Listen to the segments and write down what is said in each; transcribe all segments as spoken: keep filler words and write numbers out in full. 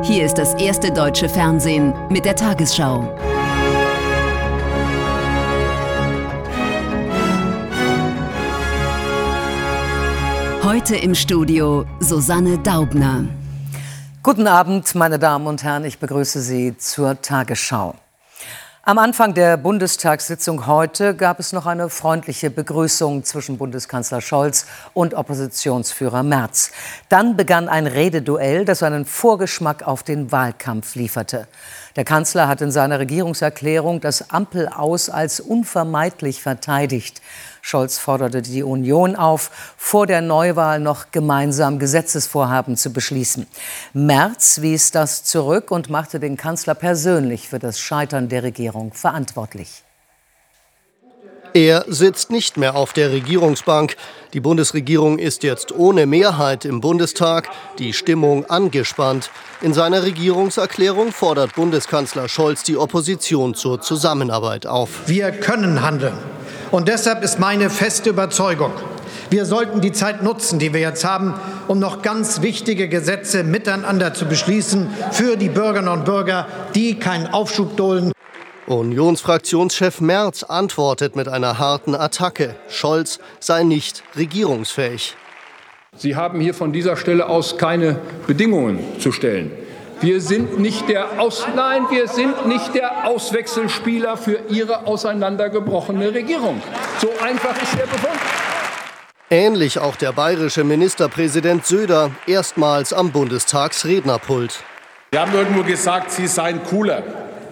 Hier ist das erste deutsche Fernsehen mit der Tagesschau. Heute im Studio Susanne Daubner. Guten Abend, meine Damen und Herren, ich begrüße Sie zur Tagesschau. Am Anfang der Bundestagssitzung heute gab es noch eine freundliche Begrüßung zwischen Bundeskanzler Scholz und Oppositionsführer Merz. Dann begann ein Rededuell, das einen Vorgeschmack auf den Wahlkampf lieferte. Der Kanzler hat in seiner Regierungserklärung das Ampel-Aus als unvermeidlich verteidigt. Scholz forderte die Union auf, vor der Neuwahl noch gemeinsam Gesetzesvorhaben zu beschließen. Merz wies das zurück und machte den Kanzler persönlich für das Scheitern der Regierung verantwortlich. Er sitzt nicht mehr auf der Regierungsbank. Die Bundesregierung ist jetzt ohne Mehrheit im Bundestag, die Stimmung angespannt. In seiner Regierungserklärung fordert Bundeskanzler Scholz die Opposition zur Zusammenarbeit auf. Wir können handeln. Und deshalb ist meine feste Überzeugung, wir sollten die Zeit nutzen, die wir jetzt haben, um noch ganz wichtige Gesetze miteinander zu beschließen für die Bürgerinnen und Bürger, die keinen Aufschub dulden. Unionsfraktionschef Merz antwortet mit einer harten Attacke. Scholz sei nicht regierungsfähig. Sie haben hier von dieser Stelle aus keine Bedingungen zu stellen. Wir sind nicht der Aus Nein, wir sind nicht der Auswechselspieler für Ihre auseinandergebrochene Regierung. So einfach ist der Befund. Ähnlich auch der bayerische Ministerpräsident Söder, erstmals am Bundestagsrednerpult. Sie haben irgendwo gesagt, Sie seien cooler.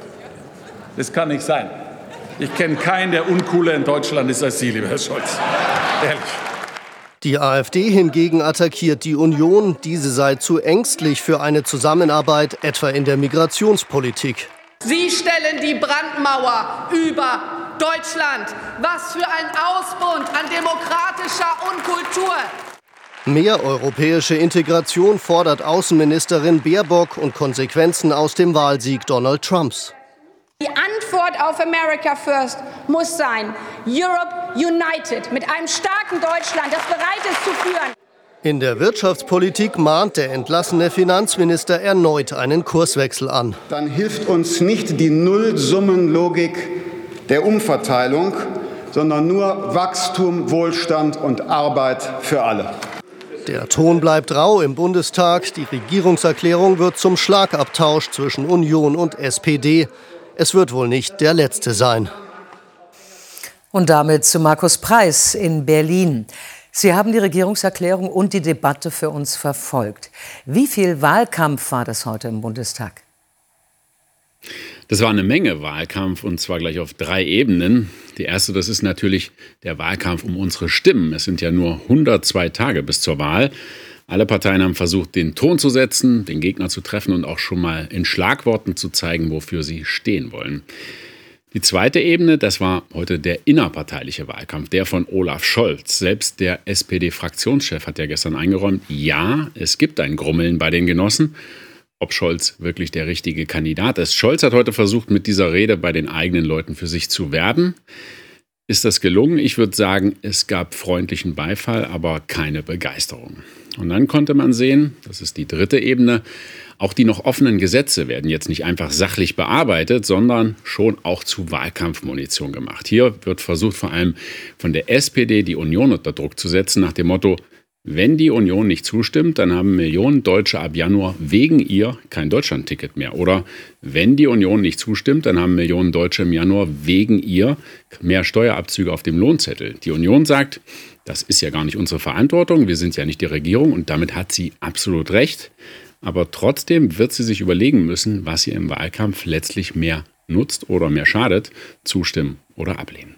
Das kann nicht sein. Ich kenne keinen, der uncooler in Deutschland ist als Sie, lieber Herr Scholz. Ehrlich. Die AfD hingegen attackiert die Union, diese sei zu ängstlich für eine Zusammenarbeit, etwa in der Migrationspolitik. Sie stellen die Brandmauer über Deutschland. Was für ein Ausbund an demokratischer Unkultur. Mehr europäische Integration fordert Außenministerin Baerbock und Konsequenzen aus dem Wahlsieg Donald Trumps. Die Antwort auf America First muss sein, Europe United, mit einem starken Deutschland, das bereit ist zu führen. In der Wirtschaftspolitik mahnt der entlassene Finanzminister erneut einen Kurswechsel an. Dann hilft uns nicht die Nullsummenlogik der Umverteilung, sondern nur Wachstum, Wohlstand und Arbeit für alle. Der Ton bleibt rau im Bundestag. Die Regierungserklärung wird zum Schlagabtausch zwischen Union und S P D. Es wird wohl nicht der letzte sein. Und damit zu Markus Preis in Berlin. Sie haben die Regierungserklärung und die Debatte für uns verfolgt. Wie viel Wahlkampf war das heute im Bundestag? Das war eine Menge Wahlkampf, und zwar gleich auf drei Ebenen. Die erste, das ist natürlich der Wahlkampf um unsere Stimmen. Es sind ja nur hundertzwei Tage bis zur Wahl. Alle Parteien haben versucht, den Ton zu setzen, den Gegner zu treffen und auch schon mal in Schlagworten zu zeigen, wofür sie stehen wollen. Die zweite Ebene, das war heute der innerparteiliche Wahlkampf, der von Olaf Scholz. Selbst der S P D-Fraktionschef hat ja gestern eingeräumt, ja, es gibt ein Grummeln bei den Genossen. Ob Scholz wirklich der richtige Kandidat ist. Scholz hat heute versucht, mit dieser Rede bei den eigenen Leuten für sich zu werben. Ist das gelungen? Ich würde sagen, es gab freundlichen Beifall, aber keine Begeisterung. Und dann konnte man sehen, das ist die dritte Ebene, auch die noch offenen Gesetze werden jetzt nicht einfach sachlich bearbeitet, sondern schon auch zu Wahlkampfmunition gemacht. Hier wird versucht, vor allem von der S P D die Union unter Druck zu setzen, nach dem Motto, wenn die Union nicht zustimmt, dann haben Millionen Deutsche ab Januar wegen ihr kein Deutschlandticket mehr. Oder wenn die Union nicht zustimmt, dann haben Millionen Deutsche im Januar wegen ihr mehr Steuerabzüge auf dem Lohnzettel. Die Union sagt, das ist ja gar nicht unsere Verantwortung, wir sind ja nicht die Regierung, und damit hat sie absolut recht. Aber trotzdem wird sie sich überlegen müssen, was ihr im Wahlkampf letztlich mehr nutzt oder mehr schadet, zustimmen oder ablehnen.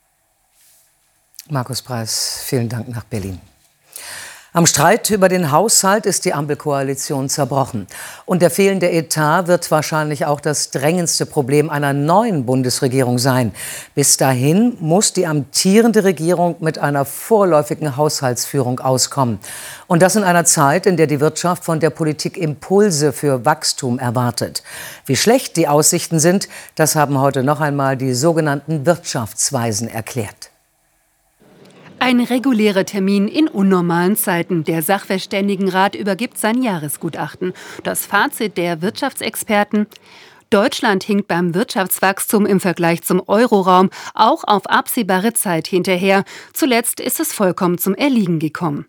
Markus Preis, vielen Dank nach Berlin. Am Streit über den Haushalt ist die Ampelkoalition zerbrochen. Und der fehlende Etat wird wahrscheinlich auch das drängendste Problem einer neuen Bundesregierung sein. Bis dahin muss die amtierende Regierung mit einer vorläufigen Haushaltsführung auskommen. Und das in einer Zeit, in der die Wirtschaft von der Politik Impulse für Wachstum erwartet. Wie schlecht die Aussichten sind, das haben heute noch einmal die sogenannten Wirtschaftsweisen erklärt. Ein regulärer Termin in unnormalen Zeiten. Der Sachverständigenrat übergibt sein Jahresgutachten. Das Fazit der Wirtschaftsexperten: Deutschland hinkt beim Wirtschaftswachstum im Vergleich zum Euroraum auch auf absehbare Zeit hinterher. Zuletzt ist es vollkommen zum Erliegen gekommen.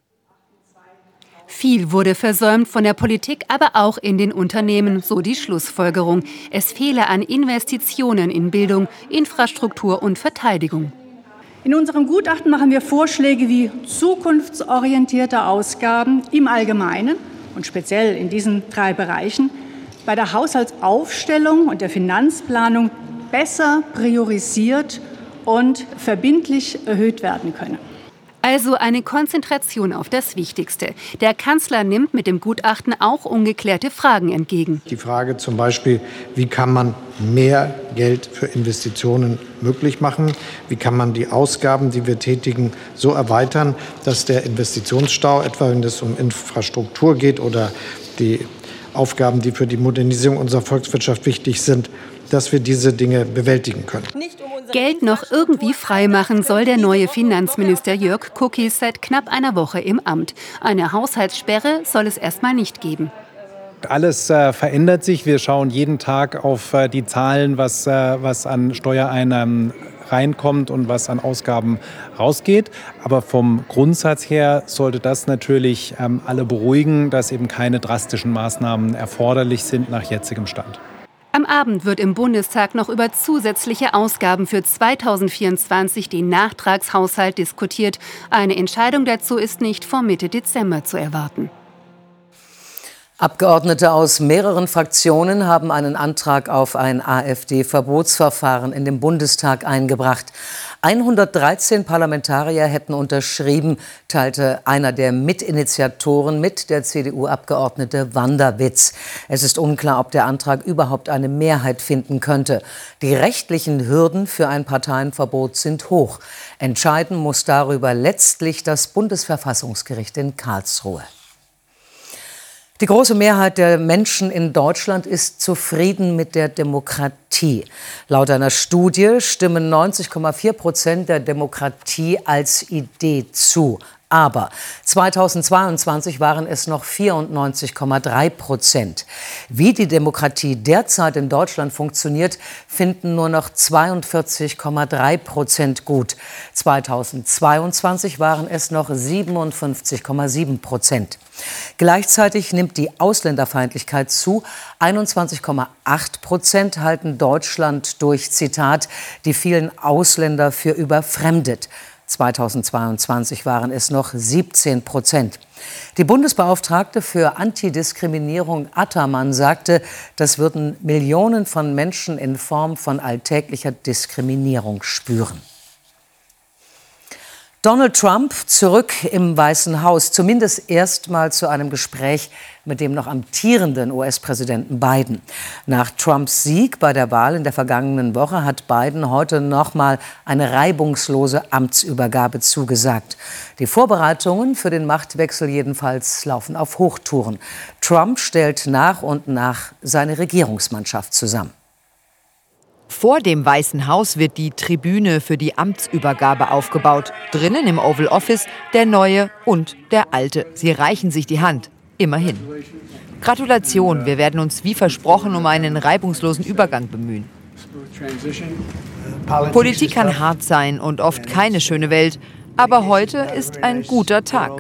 Viel wurde versäumt von der Politik, aber auch in den Unternehmen, so die Schlussfolgerung. Es fehle an Investitionen in Bildung, Infrastruktur und Verteidigung. In unserem Gutachten machen wir Vorschläge wie zukunftsorientierte Ausgaben im Allgemeinen und speziell in diesen drei Bereichen bei der Haushaltsaufstellung und der Finanzplanung besser priorisiert und verbindlich erhöht werden können. Also eine Konzentration auf das Wichtigste. Der Kanzler nimmt mit dem Gutachten auch ungeklärte Fragen entgegen. Die Frage zum Beispiel, wie kann man mehr Geld für Investitionen möglich machen? Wie kann man die Ausgaben, die wir tätigen, so erweitern, dass der Investitionsstau, etwa wenn es um Infrastruktur geht oder die Aufgaben, die für die Modernisierung unserer Volkswirtschaft wichtig sind, dass wir diese Dinge bewältigen können. Geld noch irgendwie freimachen soll der neue Finanzminister Jörg Kukies seit knapp einer Woche im Amt. Eine Haushaltssperre soll es erstmal nicht geben. Alles äh, verändert sich. Wir schauen jeden Tag auf äh, die Zahlen, was, äh, was an Steuereinnahmen reinkommt und was an Ausgaben rausgeht. Aber vom Grundsatz her sollte das natürlich ähm, alle beruhigen, dass eben keine drastischen Maßnahmen erforderlich sind nach jetzigem Stand. Am Abend wird im Bundestag noch über zusätzliche Ausgaben für zweitausendvierundzwanzig, den Nachtragshaushalt, diskutiert. Eine Entscheidung dazu ist nicht vor Mitte Dezember zu erwarten. Abgeordnete aus mehreren Fraktionen haben einen Antrag auf ein AfD-Verbotsverfahren in den Bundestag eingebracht. hundertdreizehn Parlamentarier hätten unterschrieben, teilte einer der Mitinitiatoren mit, der C D U-Abgeordnete Wanderwitz. Es ist unklar, ob der Antrag überhaupt eine Mehrheit finden könnte. Die rechtlichen Hürden für ein Parteienverbot sind hoch. Entscheiden muss darüber letztlich das Bundesverfassungsgericht in Karlsruhe. Die große Mehrheit der Menschen in Deutschland ist zufrieden mit der Demokratie. Laut einer Studie stimmen neunzig Komma vier Prozent der Demokratie als Idee zu. Aber zweitausendzweiundzwanzig waren es noch vierundneunzig Komma drei Prozent. Wie die Demokratie derzeit in Deutschland funktioniert, finden nur noch zweiundvierzig Komma drei Prozent gut. zweitausendzweiundzwanzig waren es noch siebenundfünfzig Komma sieben Prozent. Gleichzeitig nimmt die Ausländerfeindlichkeit zu. einundzwanzig Komma acht Prozent halten Deutschland durch, Zitat, die vielen Ausländer für überfremdet. zweitausendzweiundzwanzig waren es noch siebzehn Prozent. Die Bundesbeauftragte für Antidiskriminierung Attermann sagte, das würden Millionen von Menschen in Form von alltäglicher Diskriminierung spüren. Donald Trump zurück im Weißen Haus, zumindest erstmal zu einem Gespräch mit dem noch amtierenden U S-Präsidenten Biden. Nach Trumps Sieg bei der Wahl in der vergangenen Woche hat Biden heute noch mal eine reibungslose Amtsübergabe zugesagt. Die Vorbereitungen für den Machtwechsel jedenfalls laufen auf Hochtouren. Trump stellt nach und nach seine Regierungsmannschaft zusammen. Vor dem Weißen Haus wird die Tribüne für die Amtsübergabe aufgebaut. Drinnen im Oval Office der neue und der alte. Sie reichen sich die Hand. Immerhin. Gratulation, wir werden uns wie versprochen um einen reibungslosen Übergang bemühen. Politik kann hart sein und oft keine schöne Welt. Aber heute ist ein guter Tag.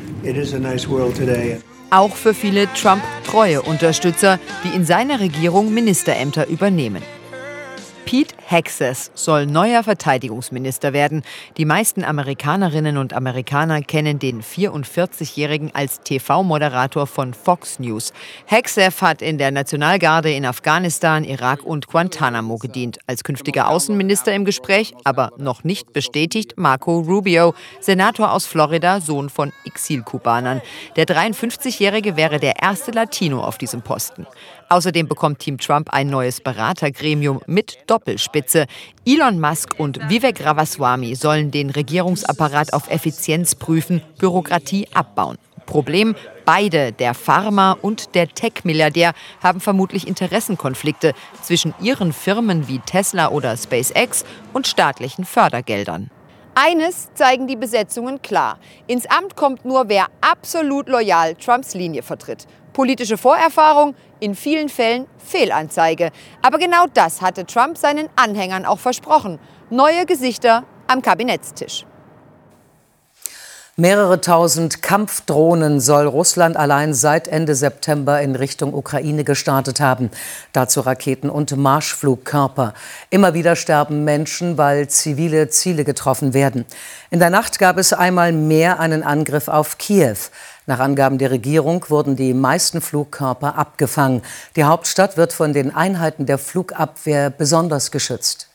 Auch für viele Trump-treue Unterstützer, die in seiner Regierung Ministerämter übernehmen. Pete Hegseth soll neuer Verteidigungsminister werden. Die meisten Amerikanerinnen und Amerikaner kennen den vierundvierzigjährigen als T V-Moderator von Fox News. Hegseth hat in der Nationalgarde in Afghanistan, Irak und Guantanamo gedient. Als künftiger Außenminister im Gespräch, aber noch nicht bestätigt, Marco Rubio, Senator aus Florida, Sohn von Exilkubanern. Der dreiundfünfzigjährige wäre der erste Latino auf diesem Posten. Außerdem bekommt Team Trump ein neues Beratergremium mit Doppelspitze. Elon Musk und Vivek Ramaswamy sollen den Regierungsapparat auf Effizienz prüfen, Bürokratie abbauen. Problem: Beide, der Pharma- und der Tech-Milliardär, haben vermutlich Interessenkonflikte zwischen ihren Firmen wie Tesla oder SpaceX und staatlichen Fördergeldern. Eines zeigen die Besetzungen klar. Ins Amt kommt nur, wer absolut loyal Trumps Linie vertritt. Politische Vorerfahrung, in vielen Fällen Fehlanzeige. Aber genau das hatte Trump seinen Anhängern auch versprochen. Neue Gesichter am Kabinettstisch. Mehrere tausend Kampfdrohnen soll Russland allein seit Ende September in Richtung Ukraine gestartet haben. Dazu Raketen und Marschflugkörper. Immer wieder sterben Menschen, weil zivile Ziele getroffen werden. In der Nacht gab es einmal mehr einen Angriff auf Kiew. Nach Angaben der Regierung wurden die meisten Flugkörper abgefangen. Die Hauptstadt wird von den Einheiten der Flugabwehr besonders geschützt.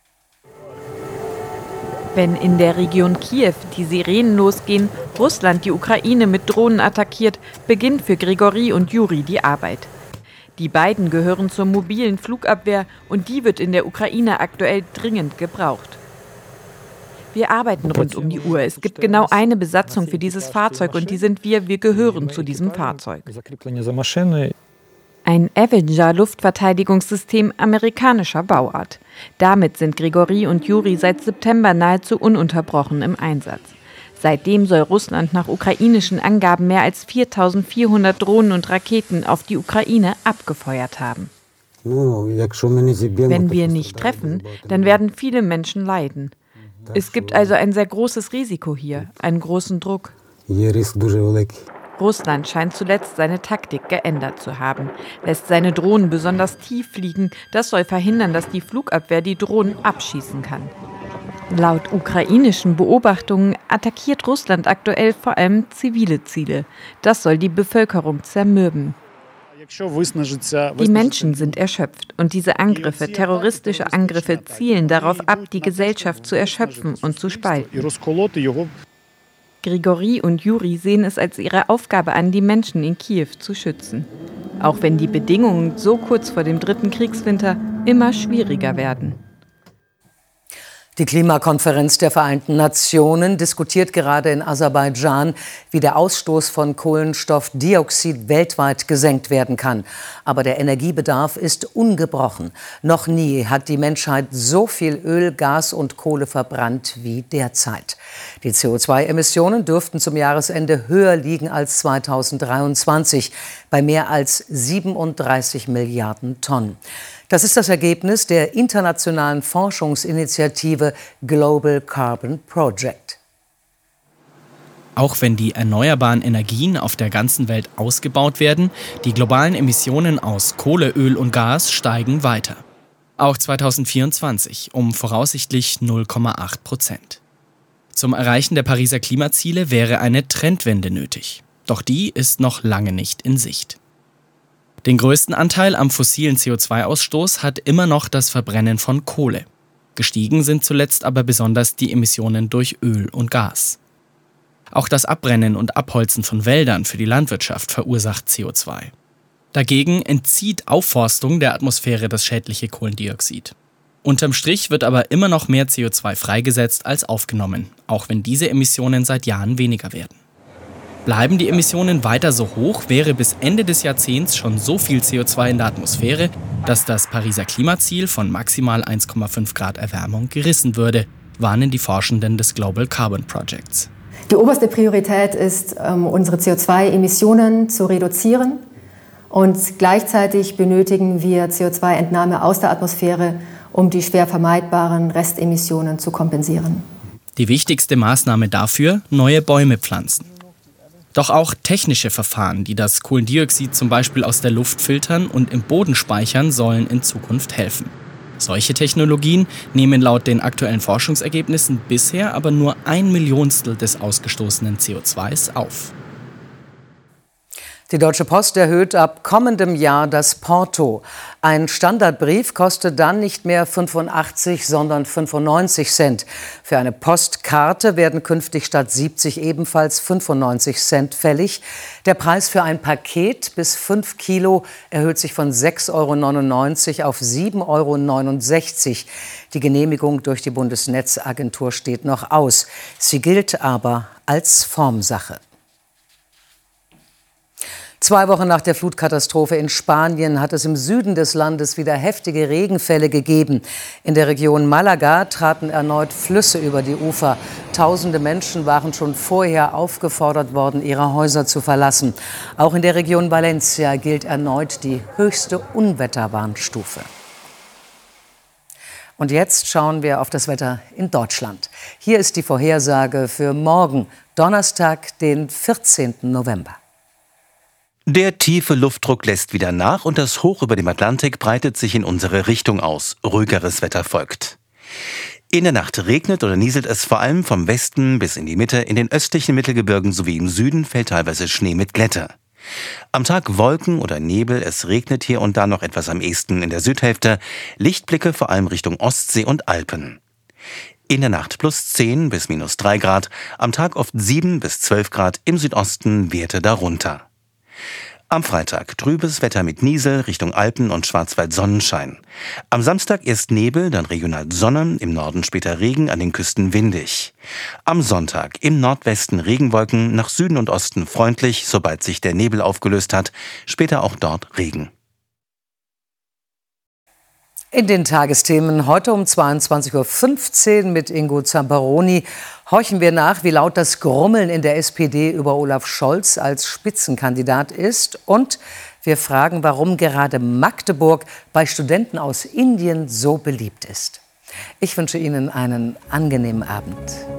Wenn in der Region Kiew die Sirenen losgehen, Russland die Ukraine mit Drohnen attackiert, beginnt für Grigori und Juri die Arbeit. Die beiden gehören zur mobilen Flugabwehr und die wird in der Ukraine aktuell dringend gebraucht. Wir arbeiten rund um die Uhr. Es gibt genau eine Besatzung für dieses Fahrzeug und die sind wir. Wir gehören zu diesem Fahrzeug. Ein Avenger-Luftverteidigungssystem amerikanischer Bauart. Damit sind Grigori und Juri seit September nahezu ununterbrochen im Einsatz. Seitdem soll Russland nach ukrainischen Angaben mehr als viertausendvierhundert Drohnen und Raketen auf die Ukraine abgefeuert haben. Wenn wir nicht treffen, dann werden viele Menschen leiden. Es gibt also ein sehr großes Risiko hier, einen großen Druck. Russland scheint zuletzt seine Taktik geändert zu haben, lässt seine Drohnen besonders tief fliegen. Das soll verhindern, dass die Flugabwehr die Drohnen abschießen kann. Laut ukrainischen Beobachtungen attackiert Russland aktuell vor allem zivile Ziele. Das soll die Bevölkerung zermürben. Die Menschen sind erschöpft und diese Angriffe, terroristische Angriffe, zielen darauf ab, die Gesellschaft zu erschöpfen und zu spalten. Grigori und Juri sehen es als ihre Aufgabe an, die Menschen in Kiew zu schützen. Auch wenn die Bedingungen so kurz vor dem dritten Kriegswinter immer schwieriger werden. Die Klimakonferenz der Vereinten Nationen diskutiert gerade in Aserbaidschan, wie der Ausstoß von Kohlenstoffdioxid weltweit gesenkt werden kann. Aber der Energiebedarf ist ungebrochen. Noch nie hat die Menschheit so viel Öl, Gas und Kohle verbrannt wie derzeit. Die C O zwei Emissionen dürften zum Jahresende höher liegen als zweitausenddreiundzwanzig, bei mehr als siebenunddreißig Milliarden Tonnen. Das ist das Ergebnis der internationalen Forschungsinitiative Global Carbon Project. Auch wenn die erneuerbaren Energien auf der ganzen Welt ausgebaut werden, die globalen Emissionen aus Kohle, Öl und Gas steigen weiter. Auch zweitausendvierundzwanzig um voraussichtlich null Komma acht Prozent. Zum Erreichen der Pariser Klimaziele wäre eine Trendwende nötig. Doch die ist noch lange nicht in Sicht. Den größten Anteil am fossilen C O zwei Ausstoß hat immer noch das Verbrennen von Kohle. Gestiegen sind zuletzt aber besonders die Emissionen durch Öl und Gas. Auch das Abbrennen und Abholzen von Wäldern für die Landwirtschaft verursacht C O zwei. Dagegen entzieht Aufforstung der Atmosphäre das schädliche Kohlendioxid. Unterm Strich wird aber immer noch mehr C O zwei freigesetzt als aufgenommen, auch wenn diese Emissionen seit Jahren weniger werden. Bleiben die Emissionen weiter so hoch, wäre bis Ende des Jahrzehnts schon so viel C O zwei in der Atmosphäre, dass das Pariser Klimaziel von maximal eins Komma fünf Grad Erwärmung gerissen würde, warnen die Forschenden des Global Carbon Projects. Die oberste Priorität ist, unsere C O zwei Emissionen zu reduzieren. Und gleichzeitig benötigen wir C O zwei Entnahme aus der Atmosphäre, um die schwer vermeidbaren Restemissionen zu kompensieren. Die wichtigste Maßnahme dafür: neue Bäume pflanzen. Doch auch technische Verfahren, die das Kohlendioxid zum Beispiel aus der Luft filtern und im Boden speichern, sollen in Zukunft helfen. Solche Technologien nehmen laut den aktuellen Forschungsergebnissen bisher aber nur ein Millionstel des ausgestoßenen C O zwei auf. Die Deutsche Post erhöht ab kommendem Jahr das Porto. Ein Standardbrief kostet dann nicht mehr fünfundachtzig, sondern fünfundneunzig Cent. Für eine Postkarte werden künftig statt siebzig ebenfalls fünfundneunzig Cent fällig. Der Preis für ein Paket bis fünf Kilo erhöht sich von sechs Euro neunundneunzig auf sieben Euro neunundsechzig. Die Genehmigung durch die Bundesnetzagentur steht noch aus. Sie gilt aber als Formsache. Zwei Wochen nach der Flutkatastrophe in Spanien hat es im Süden des Landes wieder heftige Regenfälle gegeben. In der Region Malaga traten erneut Flüsse über die Ufer. Tausende Menschen waren schon vorher aufgefordert worden, ihre Häuser zu verlassen. Auch in der Region Valencia gilt erneut die höchste Unwetterwarnstufe. Und jetzt schauen wir auf das Wetter in Deutschland. Hier ist die Vorhersage für morgen, Donnerstag, den vierzehnten November. Der tiefe Luftdruck lässt wieder nach und das Hoch über dem Atlantik breitet sich in unsere Richtung aus. Ruhigeres Wetter folgt. In der Nacht regnet oder nieselt es vor allem vom Westen bis in die Mitte. In den östlichen Mittelgebirgen sowie im Süden fällt teilweise Schnee mit Glätte. Am Tag Wolken oder Nebel, es regnet hier und da noch etwas am ehesten in der Südhälfte. Lichtblicke vor allem Richtung Ostsee und Alpen. In der Nacht plus zehn bis minus drei Grad, am Tag oft sieben bis zwölf Grad, im Südosten Werte darunter. Am Freitag trübes Wetter mit Niesel, Richtung Alpen und Schwarzwald Sonnenschein. Am Samstag erst Nebel, dann regional Sonne, im Norden später Regen, an den Küsten windig. Am Sonntag im Nordwesten Regenwolken, nach Süden und Osten freundlich, sobald sich der Nebel aufgelöst hat, später auch dort Regen. In den Tagesthemen heute um zweiundzwanzig Uhr fünfzehn mit Ingo Zamperoni horchen wir nach, wie laut das Grummeln in der S P D über Olaf Scholz als Spitzenkandidat ist. Und wir fragen, warum gerade Magdeburg bei Studenten aus Indien so beliebt ist. Ich wünsche Ihnen einen angenehmen Abend.